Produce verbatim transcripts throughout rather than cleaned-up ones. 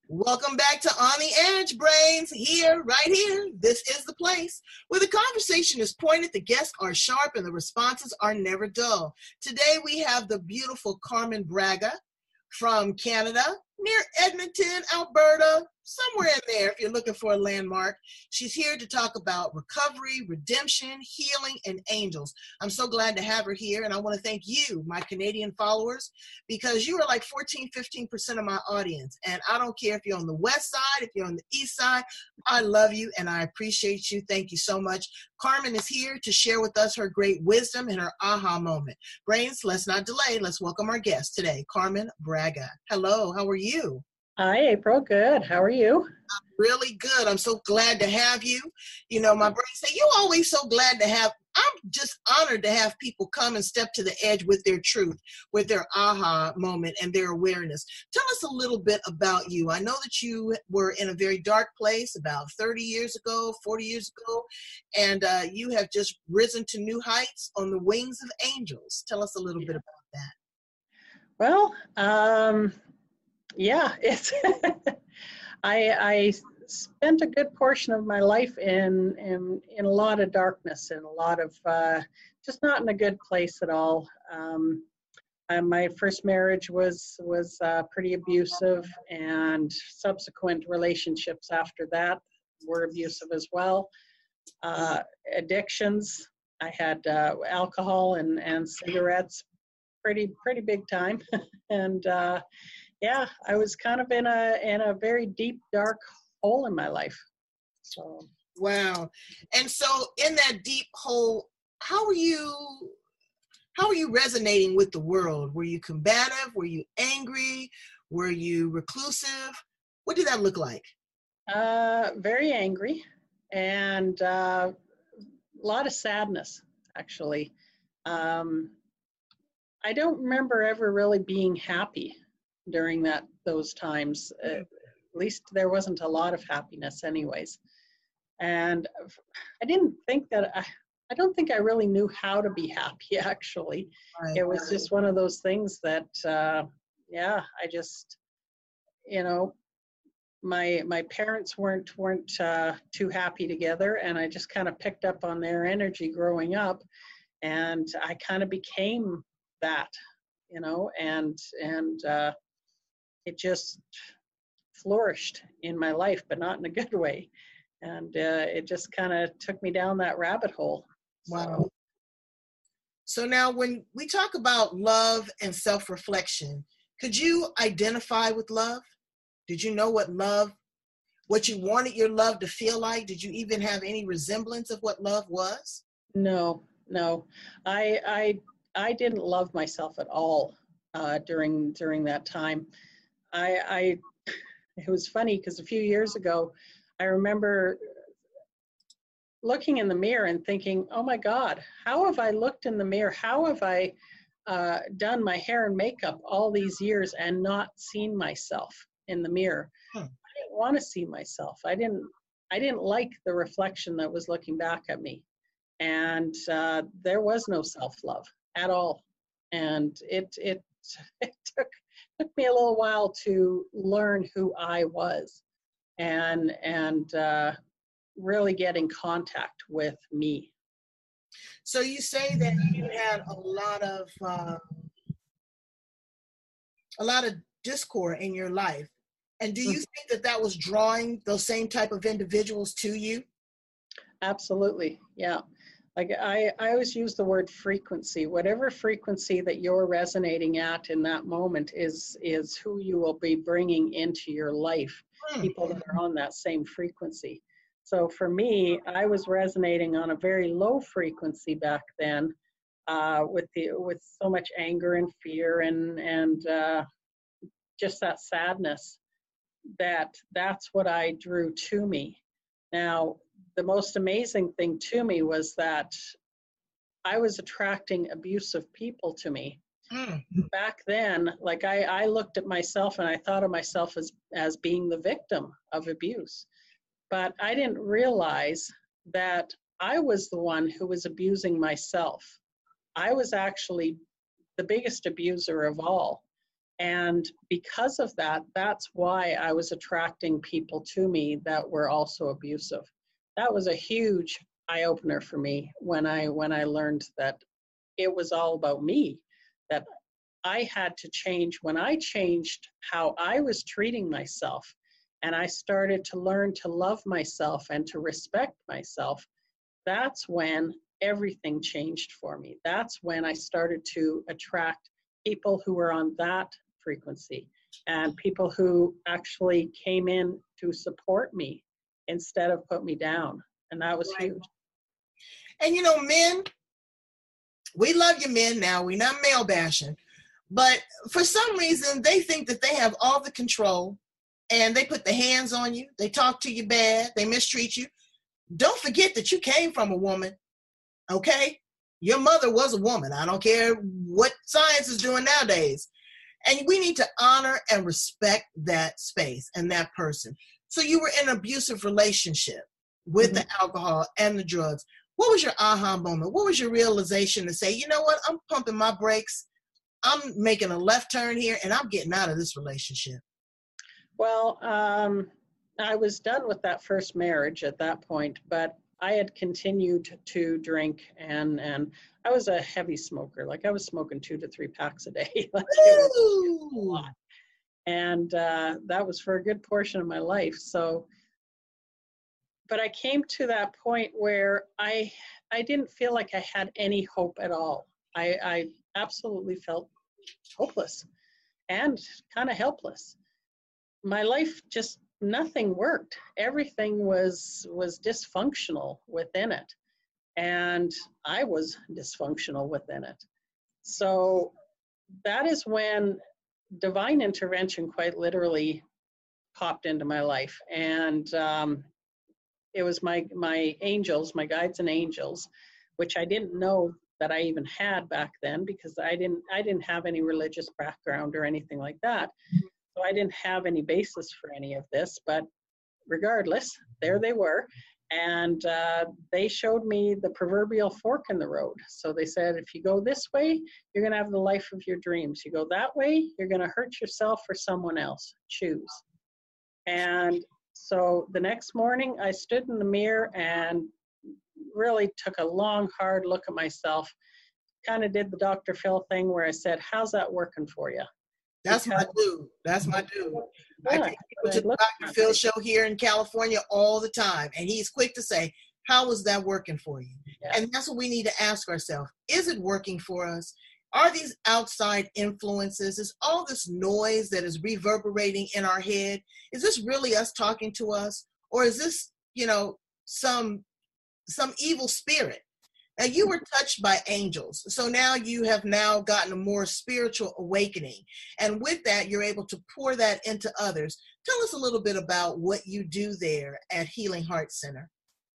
Welcome back to On the Edge, Brains. Here, right here, this is the place where the conversation is pointed, the guests are sharp, and the responses are never dull. Today we have the beautiful Carmen Braga from Canada, near Edmonton, Alberta, somewhere in there if you're looking for a landmark. She's here to talk about recovery, redemption, healing, and angels. I'm so glad to have her here, and I want to thank you, my Canadian followers, because you are like fourteen, fifteen percent of my audience, and I don't care if you're on the west side, if you're on the east side, I love you, and I appreciate you. Thank you so much. Carmen is here to share with us her great wisdom and her aha moment. Brains, let's not delay. Let's welcome our guest today, Carmen Braga. Hello, how are you? Hi, April. Good. How are you? I'm really good. I'm so glad to have you. You know, my brain say, you always so glad to have, I'm just honored to have people come and step to the edge with their truth, with their aha moment and their awareness. Tell us a little bit about you. I know that you were in a very dark place about thirty years ago, forty years ago, and uh, you have just risen to new heights on the wings of angels. Tell us a little bit about that. Well, um, yeah, it's I, I spent a good portion of my life in in, in a lot of darkness and a lot of uh, just not in a good place at all. Um, and my first marriage was was uh, pretty abusive, and subsequent relationships after that were abusive as well. Uh, addictions, I had uh, alcohol and, and cigarettes, pretty pretty big time, and. Uh, Yeah, I was kind of in a in a very deep, dark hole in my life. So wow. And so in that deep hole, how were you how were you resonating with the world? Were you combative? Were you angry? Were you reclusive? What did that look like? uh, very angry, and uh, a lot of sadness, actually. Um, I don't remember ever really being happy during that those times. Uh, at least there wasn't a lot of happiness anyways. And I didn't think that, I, I don't think I really knew how to be happy, actually. Right. It was just one of those things that, uh, yeah, I just, you know, my my parents weren't weren't uh, too happy together, and I just kind of picked up on their energy growing up, and I kind of became that, you know, and and uh, it just flourished in my life, but not in a good way. And uh, it just kind of took me down that rabbit hole. Wow. So now when we talk about love and self-reflection, could you identify with love? Did you know what love, what you wanted your love to feel like? Did you even have any resemblance of what love was? No, no. I I I didn't love myself at all uh, during during that time. I, I it was funny because a few years ago, I remember looking in the mirror and thinking, oh my God, how have I looked in the mirror? How have I uh, done my hair and makeup all these years and not seen myself in the mirror? Hmm. I didn't want to see myself. I didn't, I didn't like the reflection that was looking back at me. And uh, there was no self-love at all. And it, it, it took, took me a little while to learn who I was and, and, uh, really get in contact with me. So you say that you had a lot of uh, a lot of discord in your life, and do you mm-hmm. think that that was drawing those same type of individuals to you? Absolutely, yeah. Like I, I always use the word frequency. Whatever frequency that you're resonating at in that moment is is who you will be bringing into your life. Mm-hmm. People that are on that same frequency. So for me, I was resonating on a very low frequency back then, uh, with the with so much anger and fear and and uh, just that sadness. That that's what I drew to me. Now, the most amazing thing to me was that I was attracting abusive people to me. Mm. Back then, like I, I looked at myself and I thought of myself as as being the victim of abuse. But I didn't realize that I was the one who was abusing myself. I was actually the biggest abuser of all. And because of that, that's why I was attracting people to me that were also abusive. That was a huge eye-opener for me when I when I learned that it was all about me, that I had to change. When I changed how I was treating myself, and I started to learn to love myself and to respect myself, that's when everything changed for me. That's when I started to attract people who were on that frequency and people who actually came in to support me instead of put me down. And that was Right. huge. And you know, men, we love you men now. We're not male bashing. But for some reason, they think that they have all the control and they put the hands on you. They talk to you bad. They mistreat you. Don't forget that you came from a woman, okay? Your mother was a woman. I don't care what science is doing nowadays. And we need to honor and respect that space and that person. So you were in an abusive relationship with mm-hmm. the alcohol and the drugs. What was your aha moment? What was your realization to say, you know what, I'm pumping my brakes. I'm making a left turn here and I'm getting out of this relationship? Well, um, I was done with that first marriage at that point, but I had continued to drink, and, and I was a heavy smoker. Like I was smoking two to three packs a day. Like it was a lot. And uh, that was for a good portion of my life. So, but I came to that point where I, I didn't feel like I had any hope at all. I, I absolutely felt hopeless and kind of helpless. My life just, nothing worked. Everything was was dysfunctional within it. And I was dysfunctional within it. So that is when divine intervention quite literally popped into my life. And um, it was my my angels, my guides and angels, which I didn't know that I even had back then, because I didn't I didn't have any religious background or anything like that. So I didn't have any basis for any of this, but regardless, there they were. And uh, they showed me the proverbial fork in the road. So they said, if you go this way, you're going to have the life of your dreams. You go that way, you're going to hurt yourself or someone else. Choose. And so the next morning, I stood in the mirror and really took a long, hard look at myself. Kind of did the Doctor Phil thing where I said, how's that working for you? That's because, my dude. That's my dude. Yeah, I take people to the Doctor Phil show here in California all the time, and he's quick to say, how is that working for you? Yeah. And that's what we need to ask ourselves. Is it working for us? Are these outside influences? Is all this noise that is reverberating in our head, is this really us talking to us? Or is this, you know, some some evil spirit? Now, you were touched by angels. So now you have now gotten a more spiritual awakening. And with that, you're able to pour that into others. Tell us a little bit about what you do there at Healing Heart Center.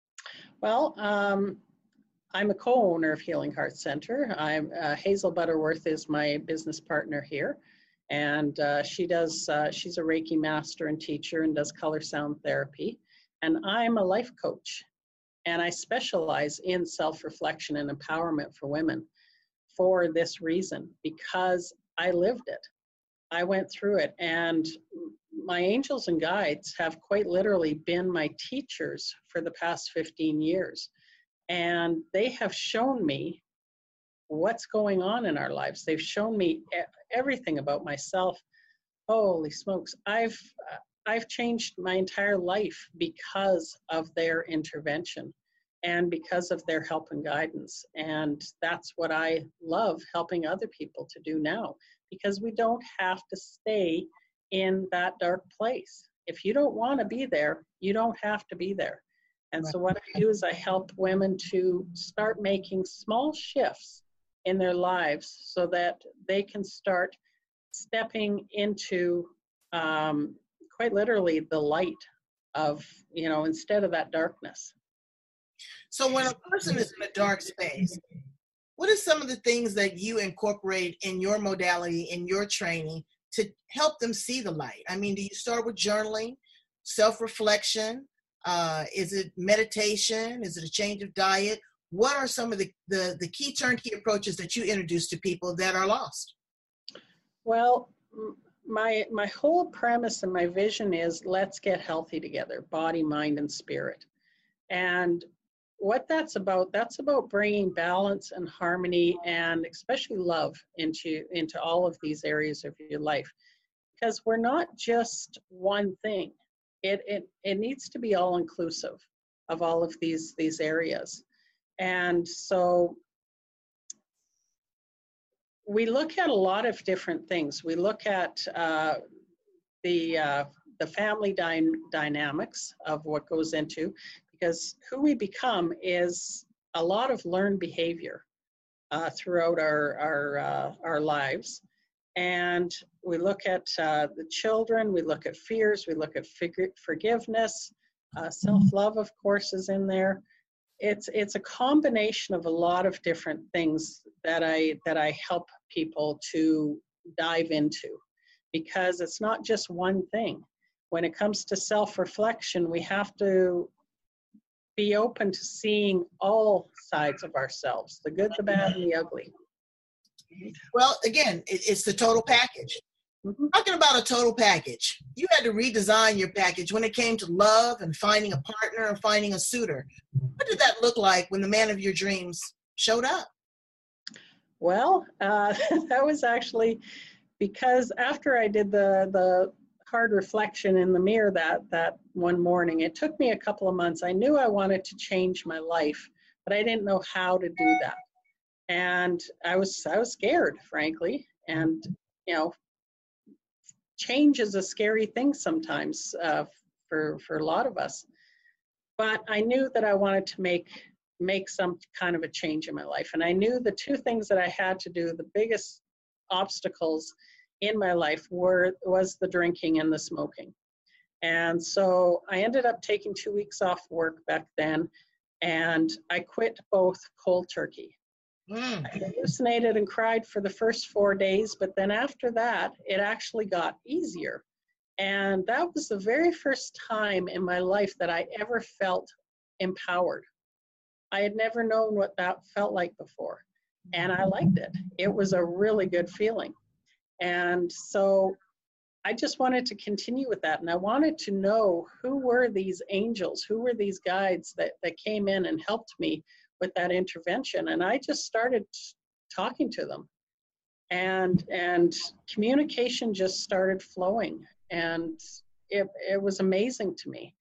Well, um, I'm a co-owner of Healing Heart Center. I'm, uh, Hazel Butterworth is my business partner here. And uh, she does, uh, she's a Reiki master and teacher and does color sound therapy. And I'm a life coach. And I specialize in self-reflection and empowerment for women for this reason, because I lived it. I went through it. And my angels and guides have quite literally been my teachers for the past fifteen years. And they have shown me what's going on in our lives. They've shown me everything about myself. Holy smokes. I've I've changed my entire life because of their intervention and because of their help and guidance. And that's what I love helping other people to do now, because we don't have to stay in that dark place. If you don't want to be there, you don't have to be there. And so what I do is I help women to start making small shifts in their lives so that they can start stepping into um, quite literally the light of, you know, instead of that darkness. So when a person is in a dark space, what are some of the things that you incorporate in your modality, in your training, to help them see the light? I mean, do you start with journaling, self-reflection? Uh, is it meditation? Is it a change of diet? What are some of the, the, the key turnkey approaches that you introduce to people that are lost? Well, my my whole premise and my vision is let's get healthy together, body, mind, and spirit. And what that's about, that's about bringing balance and harmony and especially love into into all of these areas of your life, because we're not just one thing. It it it needs to be all inclusive of all of these these areas. And so we look at a lot of different things. We look at uh, the uh, the family dy dynamics of what goes into, because who we become is a lot of learned behavior uh, throughout our our uh, our lives. And we look at uh, the children. We look at fears. We look at forgiveness. Uh, self-love, of course, is in there. It's it's a combination of a lot of different things that I that I help people to dive into, because it's not just one thing. When it comes to self-reflection, we have to be open to seeing all sides of ourselves, the good, the bad, and the ugly. Well, again, it, it's the total package. Mm-hmm. Talking about a total package, you had to redesign your package when it came to love and finding a partner and finding a suitor. What did that look like when the man of your dreams showed up? Well, uh, that was actually because after I did the the hard reflection in the mirror that that one morning, it took me a couple of months. I knew I wanted to change my life, but I didn't know how to do that. And I was I was scared, frankly. And you know, change is a scary thing sometimes uh, for for a lot of us. But I knew that I wanted to make make some kind of a change in my life. And I knew the two things that I had to do, the biggest obstacles in my life were was the drinking and the smoking. And so I ended up taking two weeks off work back then, and I quit both cold turkey. Mm. I hallucinated and cried for the first four days, but then after that, it actually got easier. And that was the very first time in my life that I ever felt empowered. I had never known what that felt like before, and I liked it. It was a really good feeling. And so I just wanted to continue with that. And I wanted to know who were these angels, who were these guides that, that came in and helped me with that intervention. And I just started talking to them. And, and communication just started flowing. And it, it was amazing to me.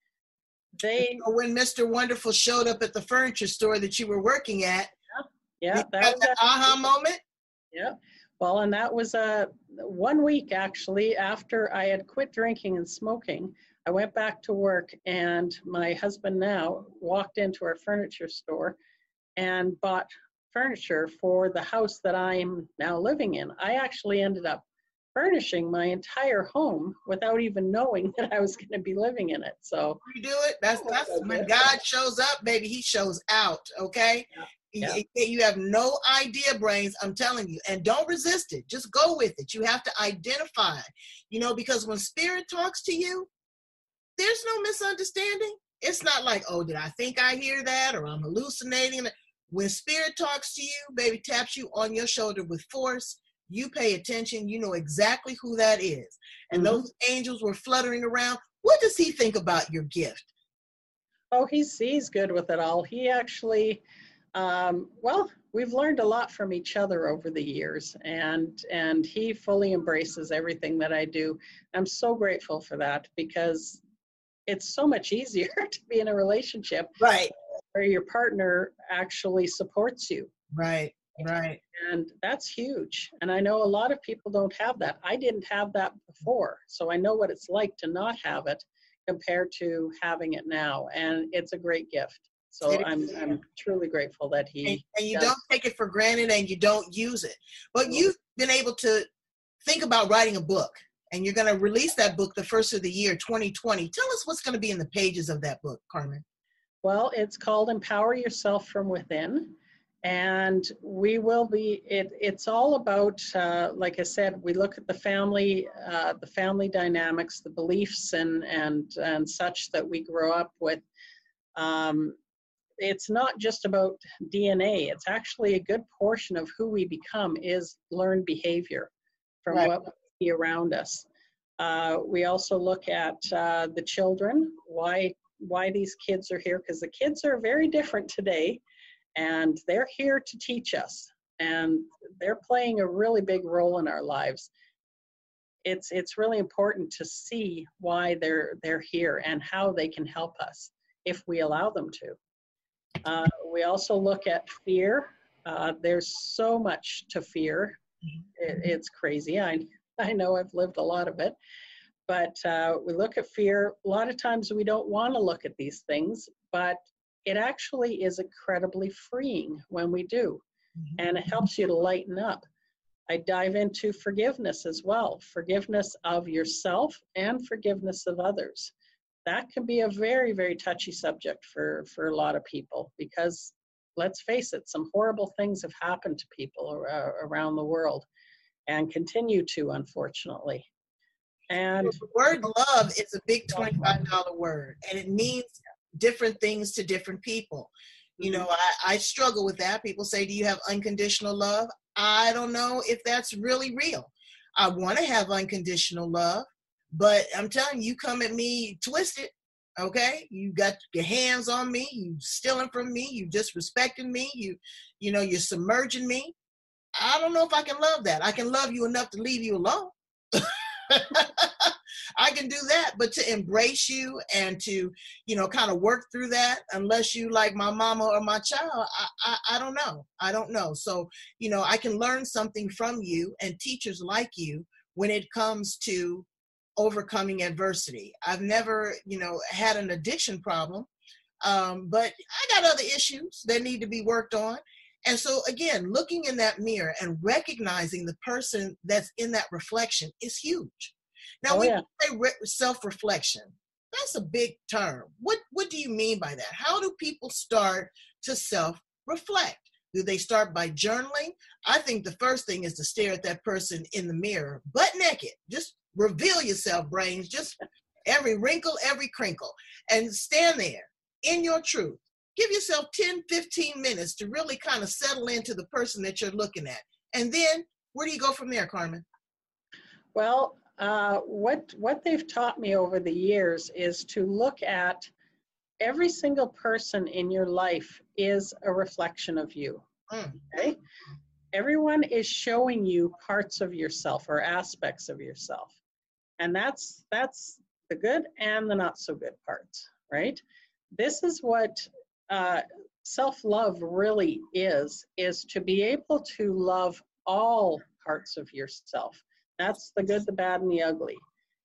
They so when Mister Wonderful showed up at the furniture store that you were working at, yeah, yeah that was that aha moment. Yeah, well, and that was a uh, one week actually after I had quit drinking and smoking. I went back to work, and my husband now walked into our furniture store and bought furniture for the house that I'm now living in. I actually ended up furnishing my entire home without even knowing that I was going to be living in it. So you do it. That's that's when God shows up, baby. He shows out. Okay. Yeah. Yeah. You, you have no idea, brains. I'm telling you, and don't resist it. Just go with it. You have to identify, you know, because when spirit talks to you, there's no misunderstanding. It's not like, oh, did I think I hear that, or I'm hallucinating. When spirit talks to you, baby, taps you on your shoulder with force. You pay attention, you know exactly who that is. And mm-hmm. those angels were fluttering around. What does he think about your gift? Oh, he's, he's good with it all. He actually, um, well, we've learned a lot from each other over the years, and, and he fully embraces everything that I do. I'm so grateful for that, because it's so much easier to be in a relationship right, where your partner actually supports you. Right. Right. And that's huge. And I know a lot of people don't have that. I didn't have that before. So I know what it's like to not have it compared to having it now. And it's a great gift. So I'm, I'm truly grateful that he And, and you does. don't take it for granted, and you don't use it. But you've been able to think about writing a book, and you're going to release that book the first of the year, twenty twenty. Tell us what's going to be in the pages of that book, Carmen. Well, it's called Empower Yourself from Within. And we will be, it, it's all about, uh, like I said, we look at the family, uh, the family dynamics, the beliefs and, and, and such that we grow up with. Um, it's not just about D N A. It's actually a good portion of who we become is learned behavior from right. what we've be around us. Uh, we also look at uh, the children, why, why these kids are here, because the kids are very different today, and they're here to teach us, and they're playing a really big role in our lives. It's, it's really important to see why they're, they're here and how they can help us if we allow them to. Uh, we also look at fear. Uh, there's so much to fear. It, it's crazy. I, I know I've lived a lot of it. But uh, we look at fear. A lot of times we don't want to look at these things, but it actually is incredibly freeing when we do. Mm-hmm. And it helps you to lighten up. I dive into forgiveness as well. Forgiveness of yourself and forgiveness of others. That can be a very, very touchy subject for, for a lot of people, because let's face it, some horrible things have happened to people uh, around the world and continue to, unfortunately. And the word love is a big twenty-five dollar word, and it means different things to different people. You know, I, I struggle with that. People say, do you have unconditional love? I don't know if that's really real. I want to have unconditional love, but I'm telling you, you come at me twisted, okay? You got your hands on me, you stealing from me, you disrespecting me, you, you know, you're submerging me. I don't know if I can love that. I can love you enough to leave you alone. I can do that, but to embrace you and to, you know, kind of work through that, unless you like my mama or my child, I, I, I don't know. I don't know. So, you know, I can learn something from you and teachers like you when it comes to overcoming adversity. I've never, you know, had an addiction problem, um, but I got other issues that need to be worked on. And so, again, looking in that mirror and recognizing the person that's in that reflection is huge. Now, oh, when yeah. you say re- self-reflection, that's a big term. What, what do you mean by that? How do people start to self-reflect? Do they start by journaling? I think the first thing is to stare at that person in the mirror, butt naked. Just reveal yourself, brains, just every wrinkle, every crinkle, and stand there in your truth. Give yourself ten, fifteen minutes to really kind of settle into the person that you're looking at. And then where do you go from there, Carmen? Well, uh, what, what they've taught me over the years is to look at every single person in your life is a reflection of you. Mm. Okay? Everyone is showing you parts of yourself or aspects of yourself. And that's, that's the good and the not so good parts, right? This is what uh, self-love really is, is to be able to love all parts of yourself. That's the good, the bad, and the ugly.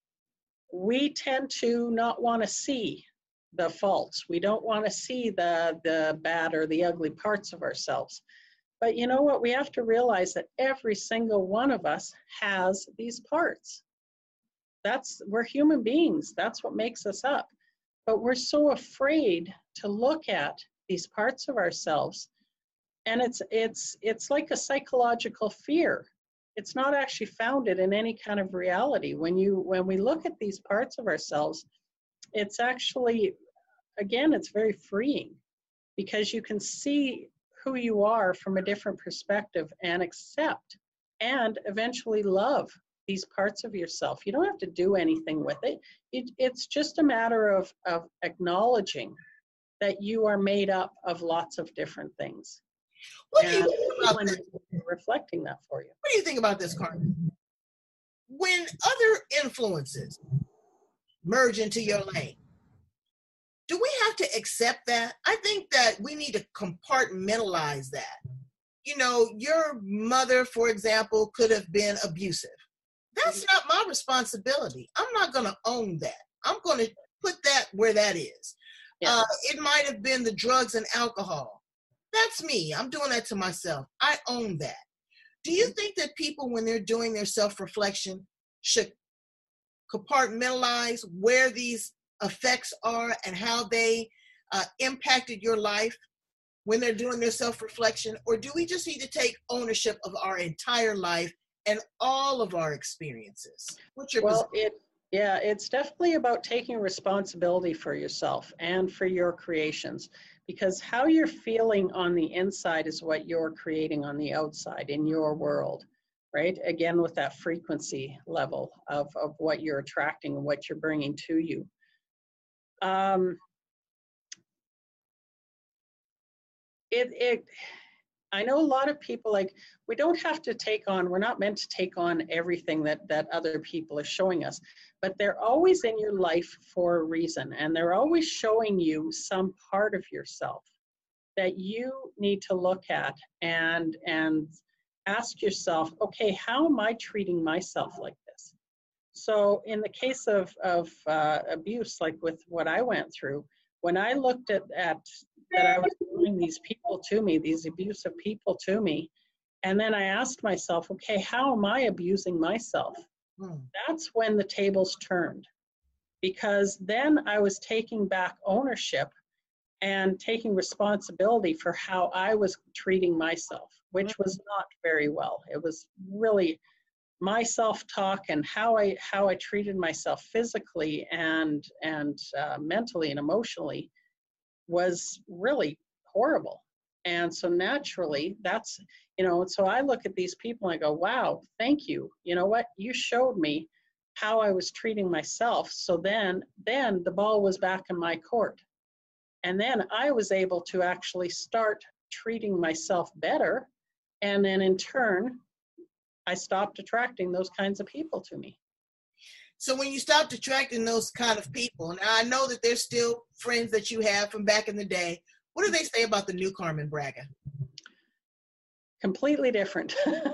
We tend to not want to see the faults. We don't want to see the, the bad or the ugly parts of ourselves. But you know what? We have to realize that every single one of us has these parts. That's, we're human beings. That's what makes us up. But we're so afraid to look at these parts of ourselves. And it's, it's, it's like a psychological fear. It's not actually founded in any kind of reality. When you, when we look at these parts of ourselves, it's actually, again, it's very freeing, because you can see who you are from a different perspective and accept and eventually love these parts of yourself. You don't have to do anything with it. it it's just a matter of, of acknowledging that you are made up of lots of different things. What do you think about that? Reflecting that for you. What do you think about this, Carmen? When other influences merge into your lane, do we have to accept that? I think that we need to compartmentalize that. You know, your mother, for example, could have been abusive. That's not my responsibility. I'm not going to own that. I'm going to put that where that is. Yeah. Uh, it might have been the drugs and alcohol. That's me. I'm doing that to myself. I own that. Do you think that people, when they're doing their self-reflection, should compartmentalize where these effects are and how they uh, impacted your life when they're doing their self-reflection? Or do we just need to take ownership of our entire life and all of our experiences? What's your well, position? It, yeah, it's definitely about taking responsibility for yourself and for your creations, because how you're feeling on the inside is what you're creating on the outside in your world, right? Again, with that frequency level of, of what you're attracting and what you're bringing to you. Um, it, it, I know a lot of people, like, we don't have to take on, we're not meant to take on everything that, that other people are showing us, but they're always in your life for a reason. And they're always showing you some part of yourself that you need to look at and, and ask yourself, okay, how am I treating myself like this? So in the case of, of uh, abuse, like with what I went through, when I looked at, at that I was doing these people to me, these abusive people to me, and then I asked myself, okay, how am I abusing myself? Hmm. That's when the tables turned, because then I was taking back ownership and taking responsibility for how I was treating myself, which was not very well. It was really my self-talk and how I how I treated myself physically and and uh, mentally and emotionally was really horrible. And so naturally, that's, you know, so I look at these people and I go, wow, thank you. You know what? You showed me how I was treating myself. So then, then the ball was back in my court. And then I was able to actually start treating myself better. And then in turn, I stopped attracting those kinds of people to me. So when you stopped attracting those kind of people, now I know that there's still friends that you have from back in the day. What do they say about the new Carmen Braga? Completely different.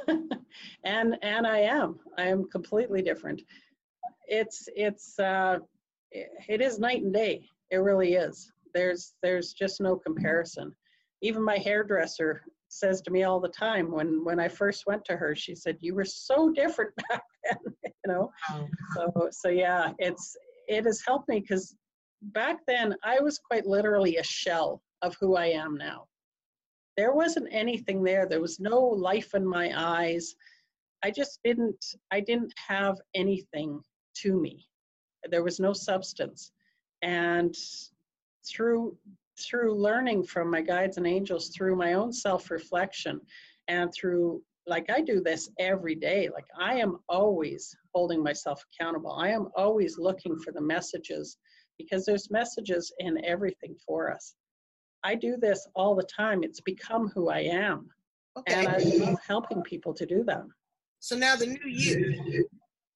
and and I am. I am completely different. It's it's uh, it is night and day. It really is. There's there's just no comparison. Even my hairdresser says to me all the time, when when I first went to her, she said, you were so different back then, you know. Wow. so so yeah, it's it has helped me, because back then I was quite literally a shell of who I am now. There wasn't anything there. There was no life in my eyes. I just didn't I didn't have anything to me. There was no substance. And through through learning from my guides and angels, through my own self-reflection, and through, like, I do this every day. Like, I am always holding myself accountable. I am always looking for the messages, because there's messages in everything for us. I do this all the time. It's become who I am. Okay. And I love helping people to do that. So now the new you.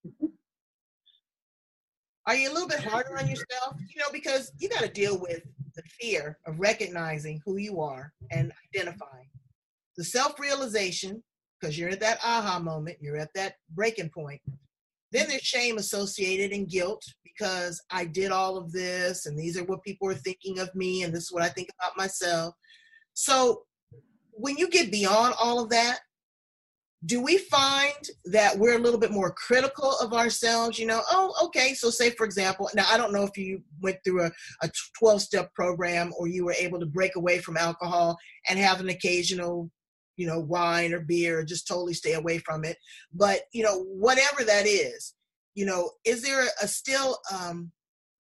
Are you a little bit harder on yourself? You know, because you got to deal with the fear of recognizing who you are and identifying. The self-realization, because you're at that aha moment, you're at that breaking point. Then there's shame associated and guilt, because I did all of this and these are what people are thinking of me and this is what I think about myself. So when you get beyond all of that, do we find that we're a little bit more critical of ourselves? You know, oh, okay, so say, for example, now I don't know if you went through a, a twelve-step program or you were able to break away from alcohol and have an occasional, you know, wine or beer, or just totally stay away from it. But, you know, whatever that is, you know, is there a, a still um,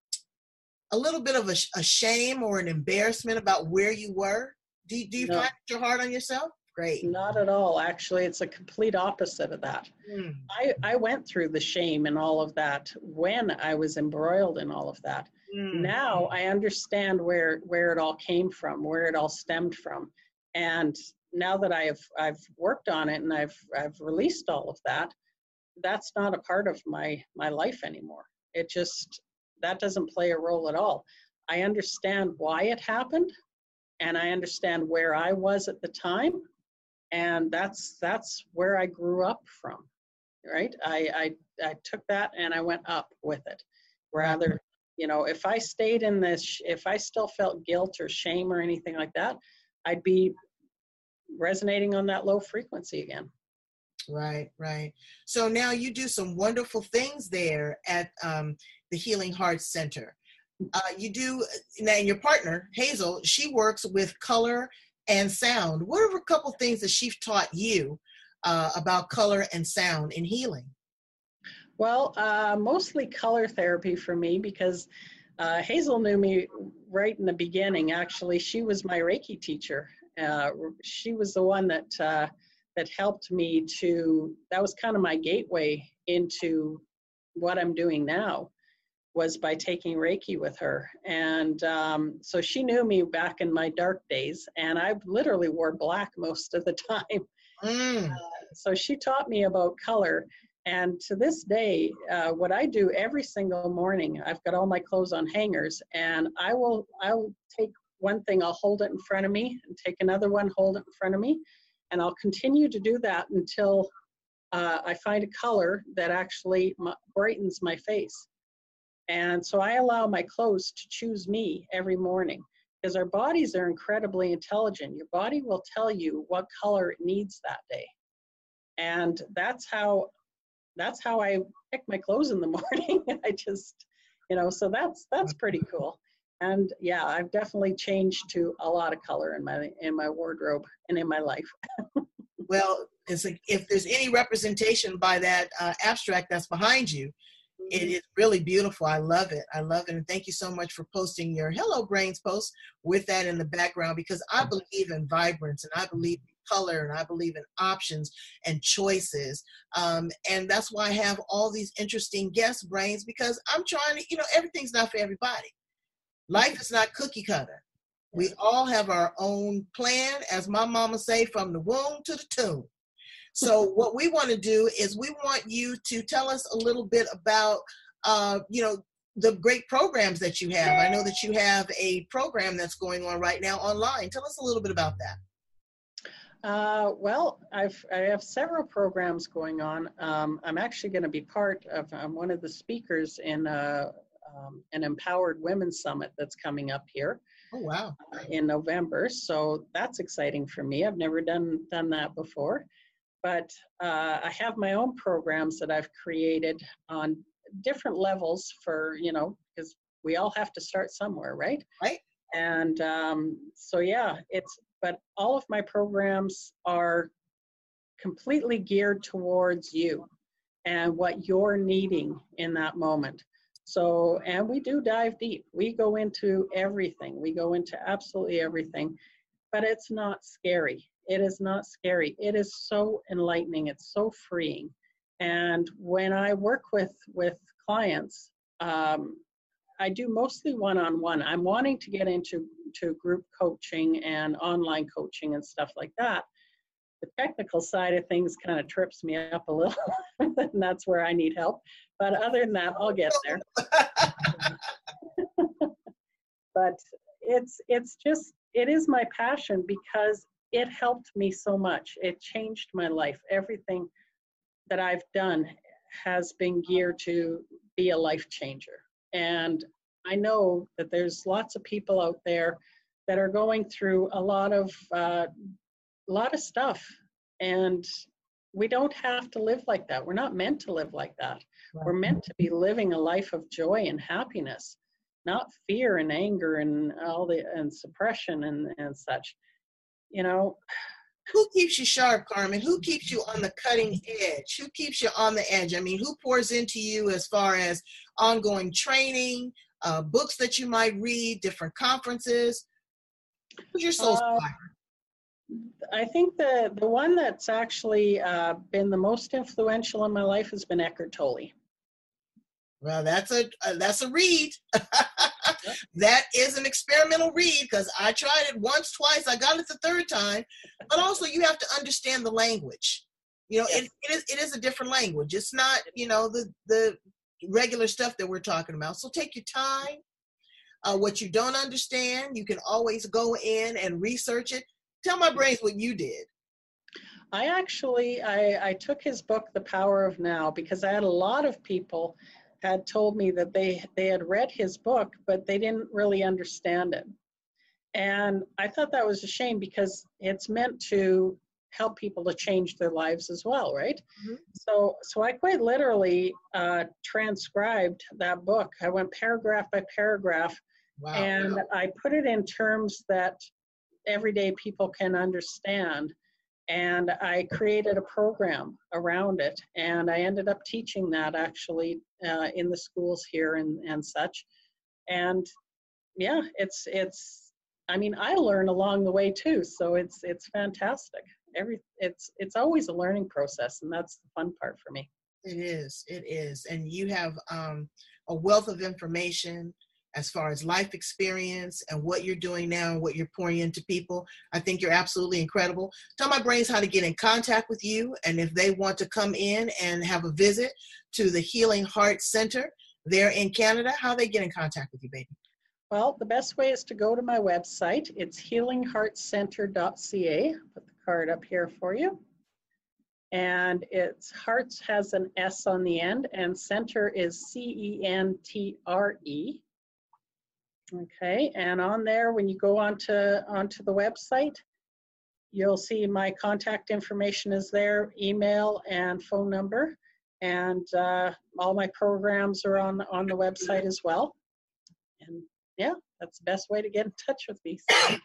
a little bit of a, a shame or an embarrassment about where you were? Do, do you no. find you're hard on yourself? Great. Not at all. Actually, it's a complete opposite of that. Mm. I, I went through the shame and all of that when I was embroiled in all of that. Mm. Now I understand where, where it all came from, where it all stemmed from. And now that I've, I've worked on it and I've, I've released all of that, that's not a part of my, my life anymore. It just, that doesn't play a role at all. I understand why it happened, and I understand where I was at the time. And that's that's where I grew up from, right? I, I I took that and I went up with it. Rather, you know, if I stayed in this, if I still felt guilt or shame or anything like that, I'd be resonating on that low frequency again. Right, right. So now you do some wonderful things there at um, the Healing Heart Center. Uh, you do, now your partner, Hazel, she works with color and sound. What are a couple things that she's taught you uh, about color and sound in healing? Well, uh, mostly color therapy for me, because uh, Hazel knew me right in the beginning. Actually, she was my Reiki teacher. Uh, she was the one that uh, that helped me to, that was kind of my gateway into what I'm doing now, was by taking Reiki with her. And um, so she knew me back in my dark days, and I literally wore black most of the time. Mm. Uh, so she taught me about color. And to this day, uh, what I do every single morning, I've got all my clothes on hangers, and I will I'll take one thing, I'll hold it in front of me, and take another one, hold it in front of me, and I'll continue to do that until uh, I find a color that actually m- brightens my face. And so I allow my clothes to choose me every morning, because our bodies are incredibly intelligent. Your body will tell you what color it needs that day. And that's how that's how I pick my clothes in the morning. I just, you know, so that's that's pretty cool. And yeah, I've definitely changed to a lot of color in my in my wardrobe and in my life. Well, it's a, if there's any representation by that uh, abstract that's behind you, it is really beautiful. I love it. I love it. And thank you so much for posting your Hello Brains post with that in the background, because I believe in vibrance, and I believe in color, and I believe in options and choices. Um, and that's why I have all these interesting guest brains, because I'm trying to, you know, everything's not for everybody. Life is not cookie cutter. We all have our own plan, as my mama say, from the womb to the tomb. So what we want to do is we want you to tell us a little bit about, uh, you know, the great programs that you have. I know that you have a program that's going on right now online. Tell us a little bit about that. Uh, well, I've, I have several programs going on. Um, I'm actually going to be part of, I'm one of the speakers in uh, um, an Empowered Women's Summit that's coming up here. Oh, wow. Uh, in November. So that's exciting for me. I've never done, done that before. But uh, I have my own programs that I've created on different levels for, you know, because we all have to start somewhere, right? Right. And um, so, yeah, it's, but all of my programs are completely geared towards you and what you're needing in that moment. So, and we do dive deep. We go into everything. We go into absolutely everything, but it's not scary. It is not scary. It is so enlightening. It's so freeing. And when I work with, with clients, um, I do mostly one-on-one. I'm wanting to get into to group coaching and online coaching and stuff like that. The technical side of things kind of trips me up a little, and that's where I need help. But other than that, I'll get there. But it's it's just, it is my passion, because it helped me so much. It changed my life. Everything that I've done has been geared to be a life changer. And I know that there's lots of people out there that are going through a lot of uh, a lot of stuff, and we don't have to live like that. We're not meant to live like that. Right. We're meant to be living a life of joy and happiness, not fear and anger and all the and suppression and, and such. You know, who keeps you sharp, Carmen? Who keeps you on the cutting edge? Who keeps you on the edge? I mean, who pours into you as far as ongoing training, uh, books that you might read, different conferences? Who's your soul uh, supplier? I think the, the one that's actually uh, been the most influential in my life has been Eckhart Tolle. Well, that's a uh, that's a read. That is an experimental read, because I tried it once, twice. I got it the third time. But also, you have to understand the language. You know, yes. it, it is it is a different language. It's not, you know, the the regular stuff that we're talking about. So take your time. Uh, what you don't understand, you can always go in and research it. Tell my brains what you did. I actually, I, I took his book, The Power of Now, because I had a lot of people had told me that they, they had read his book, but they didn't really understand it. And I thought that was a shame, because it's meant to help people to change their lives as well, right? Mm-hmm. So, so I quite literally uh, transcribed that book. I went paragraph by paragraph, wow. and wow. I put it in terms that everyday people can understand. And I created a program around it, and I ended up teaching that actually uh, in the schools here and, and such. And yeah, it's, it's, I mean, I learn along the way too, so it's, it's fantastic. every it's it's always a learning process, and that's the fun part for me. It is. It is. And you have um, a wealth of information as far as life experience and what you're doing now and what you're pouring into people. I think you're absolutely incredible. Tell my brains how to get in contact with you, and if they want to come in and have a visit to the Healing Heart Center there in Canada, how they get in contact with you, baby. Well, the best way is to go to my website. It's healing heart center dot c a. Put the card up here for you. And it's Hearts has an S on the end, and center is C E N T R E. Okay, and on there, when you go onto, onto the website, you'll see my contact information is there, email and phone number. And uh, all my programs are on, on the website as well. And yeah, that's the best way to get in touch with me.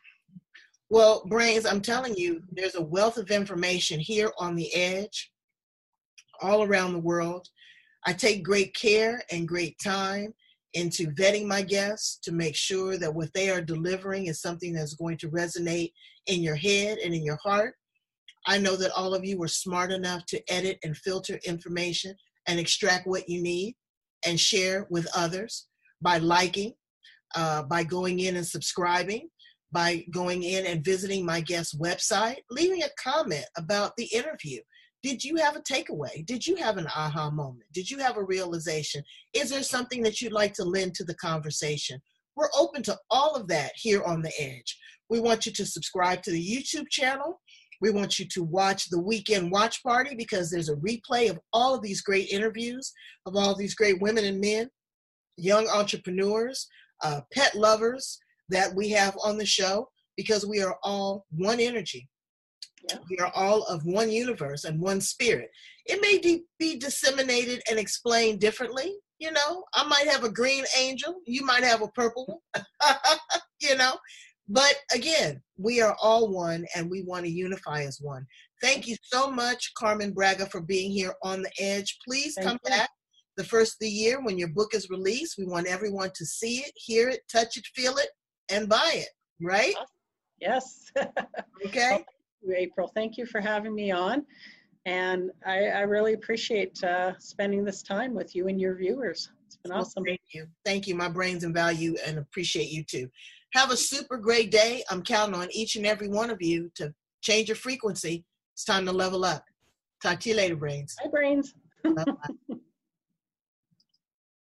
Well, Brains, I'm telling you, there's a wealth of information here on the edge, all around the world. I take great care and great time into vetting my guests to make sure that what they are delivering is something that's going to resonate in your head and in your heart. I know that all of you were smart enough to edit and filter information and extract what you need and share with others by liking, uh, by going in and subscribing, by going in and visiting my guest's website, leaving a comment about the interview. Did you have a takeaway? Did you have an aha moment? Did you have a realization? Is there something that you'd like to lend to the conversation? We're open to all of that here on The Edge. We want you to subscribe to the YouTube channel. We want you to watch the Weekend Watch Party, because there's a replay of all of these great interviews of all these great women and men, young entrepreneurs, uh, pet lovers that we have on the show, because we are all one energy. Yeah. We are all of one universe and one spirit. It may de- be disseminated and explained differently. You know, I might have a green angel. You might have a purple one, you know. But again, we are all one, and we want to unify as one. Thank you so much, Carmen Braga, for being here on The Edge. Please Thank come you. back the first of the year when your book is released. We want everyone to see it, hear it, touch it, feel it, and buy it, right? Yes. Okay. Well, April, thank you for having me on. And I, I really appreciate uh, spending this time with you and your viewers. It's been Well, awesome. thank you. Thank you. My brains and value and appreciate you too. Have a super great day. I'm counting on each and every one of you to change your frequency. It's time to level up. Talk to you later, Brains. Bye, Brains. Bye-bye.